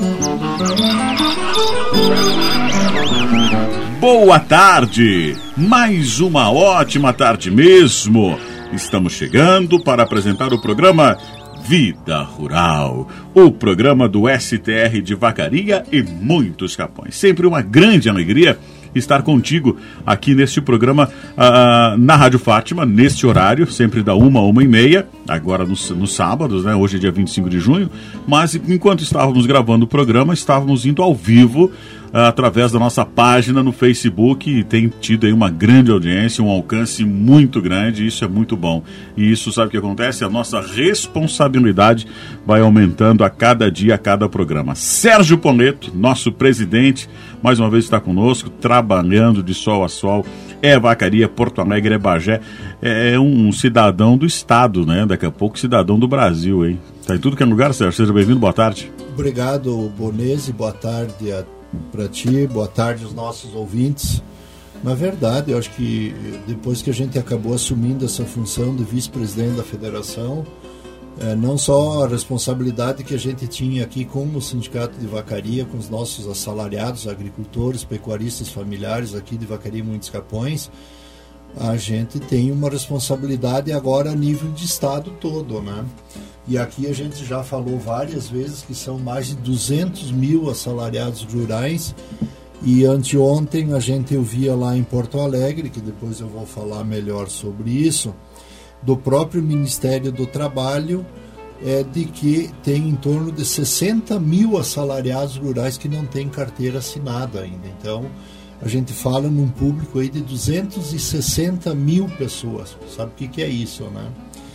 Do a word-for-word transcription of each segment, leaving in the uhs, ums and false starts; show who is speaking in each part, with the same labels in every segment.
Speaker 1: Boa tarde, mais uma ótima tarde mesmo. Estamos chegando para apresentar o programa Vida Rural, o programa do S T R de Vacaria e muitos Capões. Sempre uma grande alegria estar contigo aqui neste programa uh, na Rádio Fátima, neste horário, sempre da uma a uma e meia, agora nos, nos sábados, né? Hoje é dia vinte e cinco de junho, mas enquanto estávamos gravando o programa, estávamos indo ao vivo através da nossa página no Facebook e tem tido aí uma grande audiência, um alcance muito grande, isso é muito bom. E isso, sabe o que acontece? A nossa responsabilidade vai aumentando a cada dia, a cada programa. Sérgio Poleto, nosso presidente, mais uma vez está conosco, trabalhando de sol a sol, é Vacaria, Porto Alegre, é Bagé, é um cidadão do estado, né? Daqui a pouco cidadão do Brasil, hein? Tá em tudo que é lugar, Sérgio, seja bem-vindo, boa tarde.
Speaker 2: Obrigado, Bonese, boa tarde a para ti, boa tarde aos nossos ouvintes. Na verdade, eu acho que depois que a gente acabou assumindo essa função de vice-presidente da federação, é, não só a responsabilidade que a gente tinha aqui como sindicato de vacaria, com os nossos assalariados, agricultores, pecuaristas familiares aqui de Vacaria e Muitos Capões, a gente tem uma responsabilidade agora a nível de estado todo, né? E aqui a gente já falou várias vezes que são mais de duzentos mil assalariados rurais, e anteontem a gente ouvia lá em Porto Alegre, que depois eu vou falar melhor sobre isso, do próprio Ministério do Trabalho, é, de que tem em torno de sessenta mil assalariados rurais que não têm carteira assinada ainda. Então, a gente fala num público aí de duzentos e sessenta mil pessoas. Sabe o que, que é isso, né?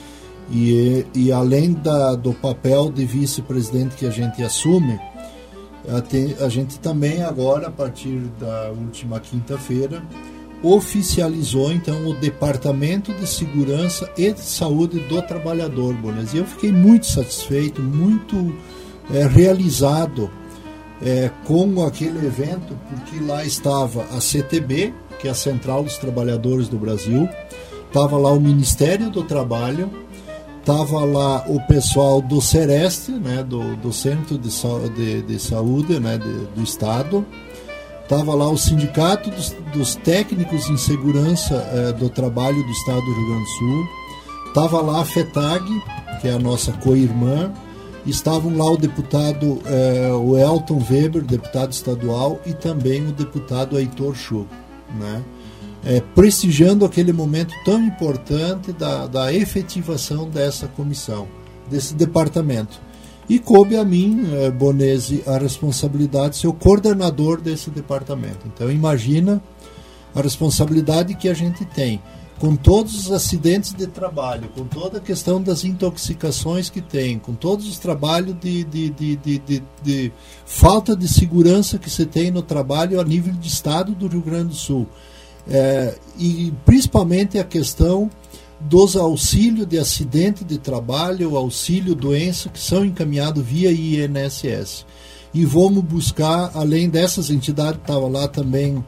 Speaker 2: E, e além da, do papel de vice-presidente que a gente assume, a, te, a gente também agora, a partir da última quinta-feira, oficializou então o Departamento de Segurança e de Saúde do Trabalhador, Bones. E eu fiquei muito satisfeito, muito é, realizado é, com aquele evento, porque lá estava a C T B, que é a Central dos Trabalhadores do Brasil, estava lá o Ministério do Trabalho, estava lá o pessoal do Sereste, né, do, do Centro de, de, de Saúde, né, de, do Estado, estava lá o Sindicato dos, dos Técnicos em Segurança eh, do Trabalho do Estado do Rio Grande do Sul, estava lá a FETAG, que é a nossa co-irmã, estavam lá o deputado, eh, o Elton Weber, deputado estadual, e também o deputado Heitor Schuch, né? É, prestigiando aquele momento tão importante da, da efetivação dessa comissão, desse departamento. E coube a mim, é, Bonese, a responsabilidade de ser o coordenador desse departamento. Então imagina a responsabilidade que a gente tem, com todos os acidentes de trabalho, com toda a questão das intoxicações que tem, com todos os trabalhos de, de, de, de, de, de falta de segurança que se tem no trabalho a nível de estado do Rio Grande do Sul. É, e principalmente a questão dos auxílios de acidente de trabalho, auxílio doença, que são encaminhados via I N S S. E vamos buscar, além dessas entidades, estava lá também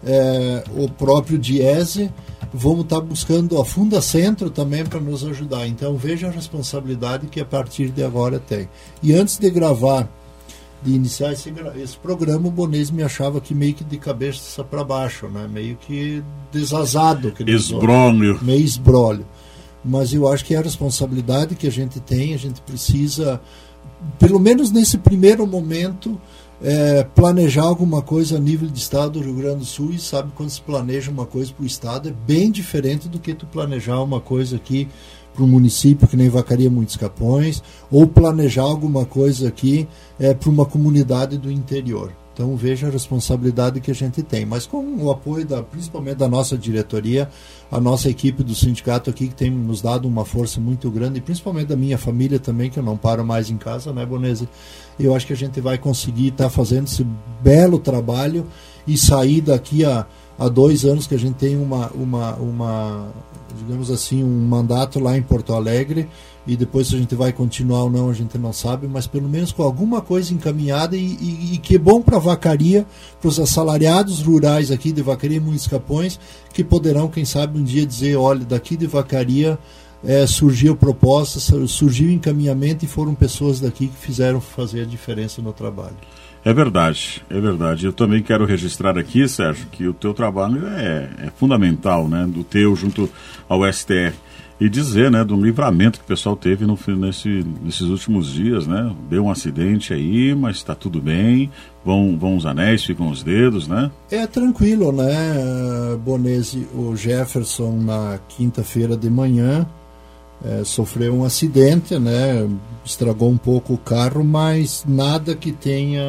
Speaker 2: é, o próprio Diese, vamos estar tá buscando a Fundacentro também para nos ajudar. Então veja a responsabilidade que a partir de agora tem. E antes de gravar, de iniciar esse, esse programa, o Bonese me achava que meio que de cabeça para baixo, né? Meio que desazado.
Speaker 1: Esbrólio.
Speaker 2: Meio esbrólio. Mas eu acho que é a responsabilidade que a gente tem, a gente precisa, pelo menos nesse primeiro momento, é, planejar alguma coisa a nível de estado do Rio Grande do Sul, e sabe, quando se planeja uma coisa para o estado, é bem diferente do que tu planejar uma coisa aqui para um município que nem Vacaria Muitos Capões, ou planejar alguma coisa aqui é, para uma comunidade do interior. Então veja a responsabilidade que a gente tem, mas com o apoio da, principalmente da nossa diretoria, a nossa equipe do sindicato aqui, que tem nos dado uma força muito grande, e principalmente da minha família também, que eu não paro mais em casa, né, Bonese? Eu acho que a gente vai conseguir estar tá fazendo esse belo trabalho e sair daqui a, a dois anos que a gente tem uma, uma, uma digamos assim, um mandato lá em Porto Alegre, e depois se a gente vai continuar ou não, a gente não sabe, mas pelo menos com alguma coisa encaminhada, e, e, e que é bom para a Vacaria, para os assalariados rurais aqui de Vacaria e Muitos Capões, que poderão, quem sabe, um dia dizer, olha, daqui de Vacaria é, surgiu propostas, surgiu encaminhamento e foram pessoas daqui que fizeram fazer a diferença no trabalho.
Speaker 1: É verdade, é verdade. Eu também quero registrar aqui, Sérgio, que o teu trabalho é, é fundamental, né, do teu junto ao S T R. E dizer, né, do livramento que o pessoal teve no, nesse, nesses últimos dias, né? Deu um acidente aí, mas está tudo bem. Vão, vão os anéis, ficam os dedos, né?
Speaker 2: É tranquilo, né, Bonese? O Jefferson, na quinta-feira de manhã, é, sofreu um acidente, né? Estragou um pouco o carro, mas nada que tenha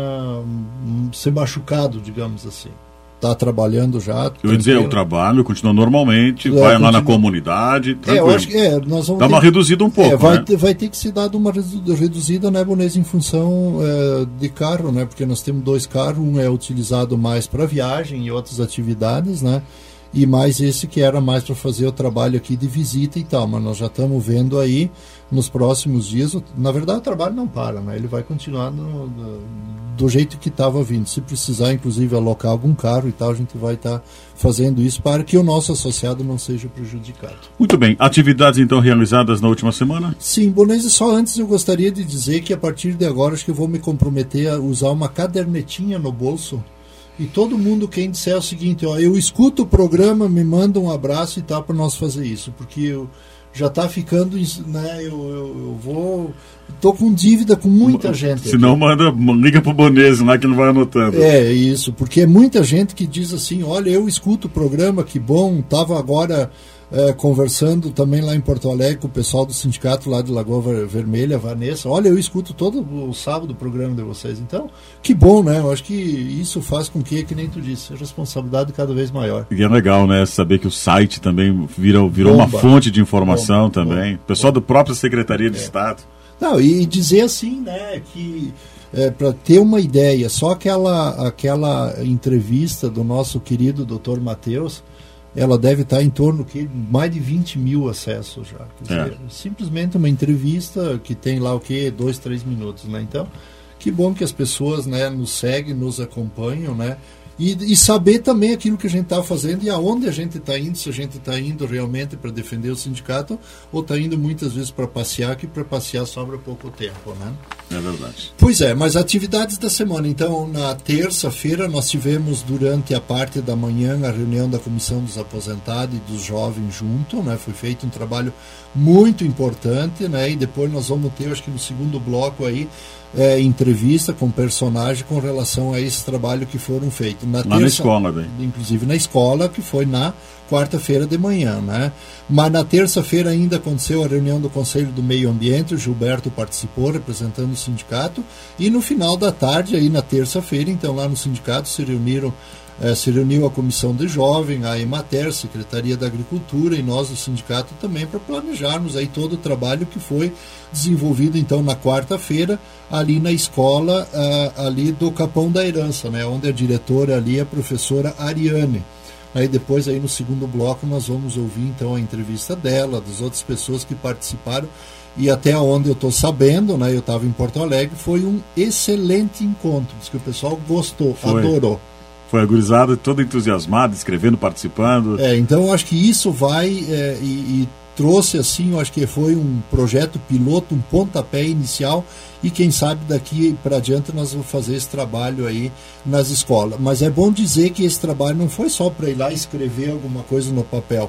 Speaker 2: um, se machucado, digamos assim. Está trabalhando já.
Speaker 1: Eu ia dizer, o trabalho continua normalmente, é, vai continua... lá na comunidade, tranquilo. É, eu acho que é, nós vamos Dá ter... uma reduzida um pouco,
Speaker 2: é, vai,
Speaker 1: né?
Speaker 2: ter, vai ter que ser dado uma reduzida, né, Bonese, em função é, de carro, né? Porque nós temos dois carros, um é utilizado mais para viagem e outras atividades, né? E mais esse que era mais para fazer o trabalho aqui de visita e tal, mas nós já estamos vendo aí nos próximos dias, na verdade o trabalho não para, né? Ele vai continuar no, do, do jeito que estava vindo. Se precisar, inclusive, alocar algum carro e tal, a gente vai estar tá fazendo isso para que o nosso associado não seja prejudicado.
Speaker 1: Muito bem. Atividades, então, realizadas na última semana?
Speaker 2: Sim, Bonese, só antes eu gostaria de dizer que a partir de agora acho que eu vou me comprometer a usar uma cadernetinha no bolso. E todo mundo quem disser o seguinte, ó, eu escuto o programa, me manda um abraço e tal para nós fazer isso, porque eu já está ficando, né, eu, eu, eu vou, tô com dívida com muita gente.
Speaker 1: Se não, manda, liga pro Bonese lá que ele vai anotando.
Speaker 2: É, isso, porque é muita gente que diz assim, olha, eu escuto o programa, que bom, estava agora é, conversando também lá em Porto Alegre com o pessoal do sindicato lá de Lagoa Vermelha, Vanessa, olha, eu escuto todo o sábado o programa de vocês, então, que bom, né, eu acho que isso faz com que, que nem tu disse, a responsabilidade cada vez maior.
Speaker 1: E é legal, né, saber que o site também virou, virou uma fonte de informação bomba, também, bomba, pessoal bomba. Do próprio Secretaria de é. Estado.
Speaker 2: Não, e dizer assim, né, que é, para ter uma ideia, só aquela, aquela entrevista do nosso querido doutor Matheus, ela deve estar em torno de mais de vinte mil acessos já. Quer dizer, é. Simplesmente uma entrevista que tem lá o quê? Dois, três minutos, né? Então, que bom que as pessoas, né, nos seguem, nos acompanham, né? E, e saber também aquilo que a gente está fazendo e aonde a gente está indo, se a gente está indo realmente para defender o sindicato ou está indo muitas vezes para passear, que para passear sobra pouco tempo, né?
Speaker 1: É verdade.
Speaker 2: Pois é, mas atividades da semana. Então, na terça-feira nós tivemos durante a parte da manhã a reunião da Comissão dos Aposentados e dos Jovens junto, né? Foi feito um trabalho muito importante, né? E depois nós vamos ter, acho que no segundo bloco aí, É, entrevista com personagem com relação a esse trabalho que foram feitos. Na
Speaker 1: Lá
Speaker 2: terça,
Speaker 1: na escola, bem.
Speaker 2: Inclusive na escola, que foi na quarta-feira de manhã, né? Mas na terça-feira ainda aconteceu a reunião do Conselho do Meio Ambiente, o Gilberto participou representando o sindicato, e no final da tarde, aí na terça-feira, então lá no sindicato se reuniram É, se reuniu a Comissão de Jovem, a Emater, Secretaria da Agricultura e nós do sindicato também para planejarmos aí todo o trabalho que foi desenvolvido então na quarta-feira ali na escola uh, ali do Capão da Herança, né, onde a diretora ali é a professora Ariane. Aí depois aí no segundo bloco nós vamos ouvir então a entrevista dela, das outras pessoas que participaram. E até onde eu estou sabendo, né, eu estava em Porto Alegre, foi um excelente encontro, diz que o pessoal gostou, foi. Adorou.
Speaker 1: Foi a gurizada toda entusiasmada, escrevendo, participando.
Speaker 2: É, então eu acho que isso vai é, e, e trouxe assim, eu acho que foi um projeto piloto, um pontapé inicial e quem sabe daqui para adiante nós vamos fazer esse trabalho aí nas escolas. Mas é bom dizer que esse trabalho não foi só para ir lá escrever alguma coisa no papel.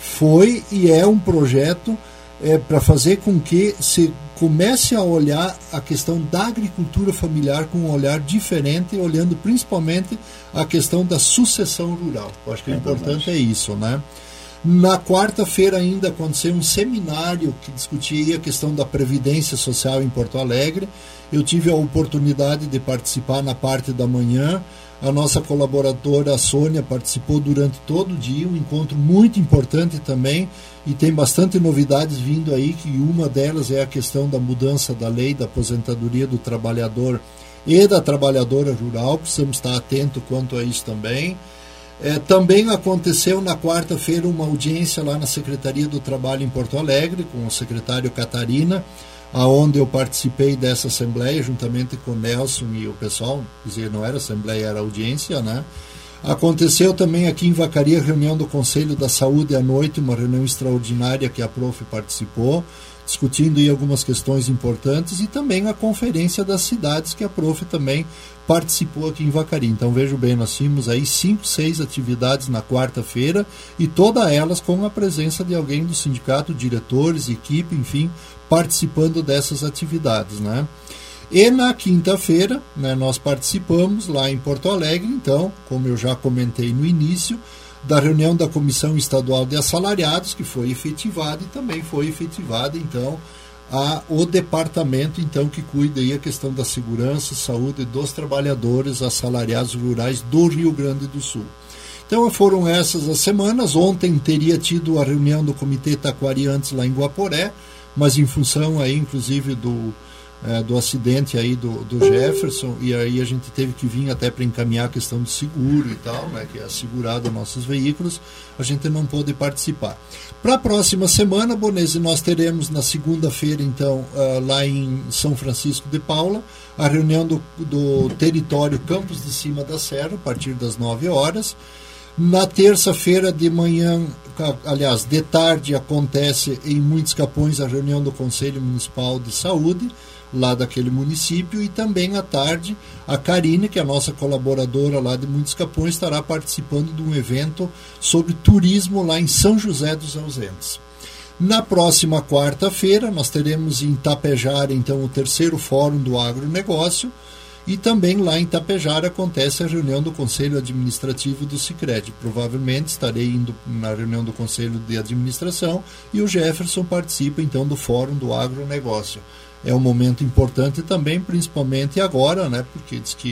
Speaker 2: Foi e é um projeto é, para fazer com que se comece a olhar a questão da agricultura familiar com um olhar diferente, olhando principalmente a questão da sucessão rural. Eu acho que o é importante verdade. É isso, né? Na quarta-feira ainda aconteceu um seminário que discutia a questão da Previdência Social em Porto Alegre. Eu tive a oportunidade de participar na parte da manhã. A nossa colaboradora, a Sônia, participou durante todo o dia, um encontro muito importante também, e tem bastante novidades vindo aí, que uma delas é a questão da mudança da lei da aposentadoria do trabalhador e da trabalhadora rural, precisamos estar atentos quanto a isso também. É, também aconteceu na quarta-feira uma audiência lá na Secretaria do Trabalho em Porto Alegre, com o secretário Catarina, aonde eu participei dessa assembleia juntamente com o Nelson e o pessoal, quer dizer, não era assembleia, era audiência, né? Aconteceu também aqui em Vacaria, reunião do Conselho da Saúde à noite, uma reunião extraordinária que a prof participou, discutindo aí algumas questões importantes, e também a conferência das cidades que a prof também participou aqui em Vacaria. Então vejo bem, nós tínhamos aí cinco, seis atividades na quarta-feira, e todas elas com a presença de alguém do sindicato, diretores, equipe, enfim, participando dessas atividades, né? E na quinta-feira, né, nós participamos lá em Porto Alegre, então, como eu já comentei no início, da reunião da Comissão Estadual de Assalariados, que foi efetivada, e também foi efetivada, então, a, o departamento então, que cuida aí a questão da segurança e saúde dos trabalhadores assalariados rurais do Rio Grande do Sul. Então foram essas as semanas. Ontem teria tido a reunião do Comitê Taquariantes lá em Guaporé, mas em função aí, inclusive, do... É, do acidente aí do, do Jefferson, e aí a gente teve que vir até para encaminhar a questão do seguro e tal, né, que é assegurado nossos veículos, a gente não pôde participar. Para a próxima semana, Bonese, nós teremos na segunda-feira, então, uh, lá em São Francisco de Paula, a reunião do, do território Campos de Cima da Serra, a partir das nove horas. Na terça-feira de manhã, aliás, de tarde, acontece em Muitos Capões a reunião do Conselho Municipal de Saúde, lá daquele município, e também à tarde a Karine, que é a nossa colaboradora lá de Muitos Capões, estará participando de um evento sobre turismo lá em São José dos Ausentes. Na próxima quarta-feira nós teremos em Tapejara então o terceiro Fórum do Agronegócio, e também lá em Tapejara acontece a reunião do Conselho Administrativo do Sicredi. Provavelmente estarei indo na reunião do Conselho de Administração, e o Jefferson participa então do Fórum do Agronegócio. É um momento importante também, principalmente agora, né? Porque diz que,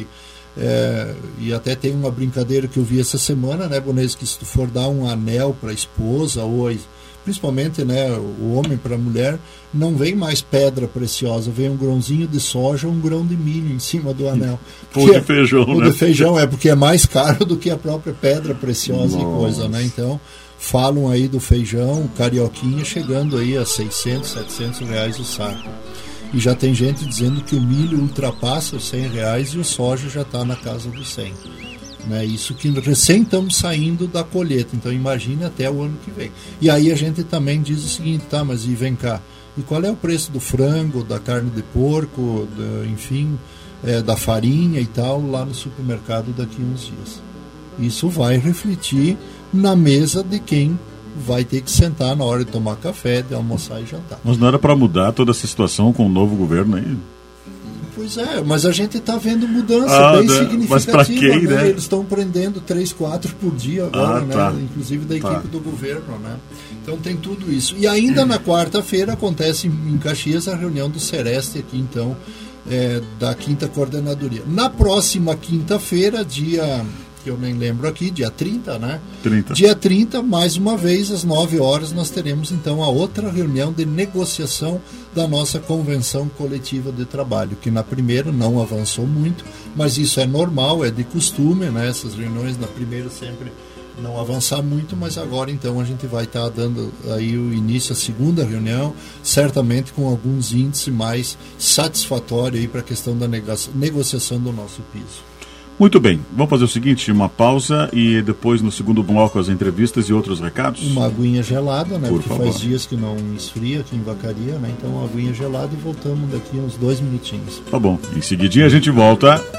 Speaker 2: é, e até tem uma brincadeira que eu vi essa semana, né, Bonês, que se tu for dar um anel para a esposa, ou principalmente, né, o homem para a mulher, não vem mais pedra preciosa, vem um grãozinho de soja ou um grão de milho em cima do anel.
Speaker 1: Ou de feijão,
Speaker 2: ou
Speaker 1: né?
Speaker 2: de feijão, é porque é mais caro do que a própria pedra preciosa. Nossa. E coisa, né? Então, falam aí do feijão, carioquinha, chegando aí a seiscentos, setecentos reais o saco. E já tem gente dizendo que o milho ultrapassa os cem reais e o soja já está na casa dos cem. Né? Isso que recém estamos saindo da colheita, então imagine até o ano que vem. E aí a gente também diz o seguinte, tá, mas e vem cá, e qual é o preço do frango, da carne de porco, da, enfim, é, da farinha e tal, lá no supermercado daqui a uns dias? Isso vai refletir na mesa de quem vai ter que sentar na hora de tomar café, de almoçar e jantar.
Speaker 1: Mas não era para mudar toda essa situação com o novo governo aí?
Speaker 2: Pois é, mas a gente está vendo mudança
Speaker 1: ah,
Speaker 2: bem
Speaker 1: né?
Speaker 2: significativa.
Speaker 1: Mas para quem,
Speaker 2: né?
Speaker 1: né?
Speaker 2: Eles estão prendendo três, quatro por dia agora, ah, tá. né? Inclusive da equipe tá. do governo. Né? Então tem tudo isso. E ainda na quarta-feira acontece em Caxias a reunião do Sereste aqui, então, é, da quinta coordenadoria. Na próxima quinta-feira, dia... que eu nem lembro aqui, dia trinta, né?
Speaker 1: trinta.
Speaker 2: Dia trinta, mais uma vez, às nove horas, nós teremos então a outra reunião de negociação da nossa convenção coletiva de trabalho, que na primeira não avançou muito, mas isso é normal, é de costume, né? Essas reuniões na primeira sempre não avançar muito, mas agora então a gente vai estar dando aí o início à segunda reunião, certamente com alguns índices mais satisfatórios aí para a questão da negociação do nosso piso.
Speaker 1: Muito bem, vamos fazer o seguinte, uma pausa e depois no segundo bloco as entrevistas e outros recados?
Speaker 2: Uma aguinha gelada, né?
Speaker 1: Por
Speaker 2: Porque
Speaker 1: favor.
Speaker 2: Faz dias que não esfria aqui em Vacaria, né? Então uma aguinha gelada e voltamos daqui uns dois minutinhos.
Speaker 1: Tá bom, em seguidinha a gente volta.